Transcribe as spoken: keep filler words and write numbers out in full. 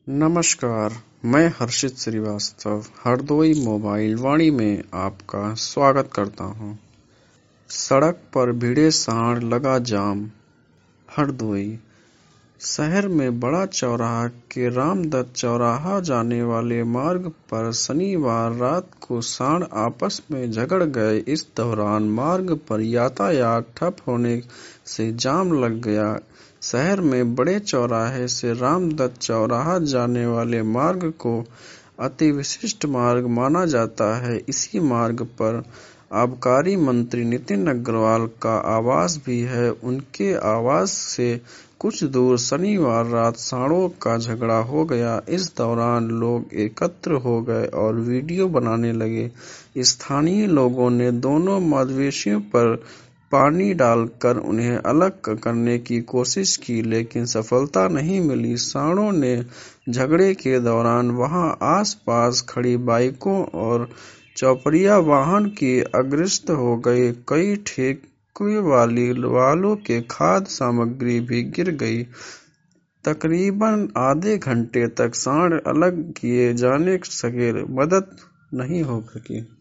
नमस्कार, मैं हर्षित श्रीवास्तव हरदोई मोबाइल वाणी में आपका स्वागत करता हूं। सड़क पर भिड़े सांड, लगा जाम। हरदोई शहर में बड़ा चौराहा के रामदत्त चौराहा जाने वाले मार्ग पर शनिवार रात को सांड आपस में झगड़ गए। इस दौरान मार्ग पर यातायात ठप होने से जाम लग गया। शहर में बड़े चौराहे से रामदत्त चौराहा जाने वाले मार्ग को अति विशिष्ट मार्ग माना जाता है। इसी मार्ग पर आबकारी मंत्री नितिन अग्रवाल का आवास भी है। उनके आवास से कुछ दूर शनिवार रात सांडों का झगड़ा हो गया। इस दौरान लोग एकत्र हो गए और वीडियो बनाने लगे। स्थानीय लोगों ने दोनों मवेशियों पर पानी डालकर उन्हें अलग करने की कोशिश की, लेकिन सफलता नहीं मिली। सांडों ने झगड़े के दौरान वहां आस-पास खड़ी बाइकों और चौपहिया वाहन की अग्रस्त हो गए। कई ठेके वालों के खाद्य सामग्री भी गिर गई। तकरीबन आधे घंटे तक सांड अलग किए जाने सके, मदद नहीं हो सकी।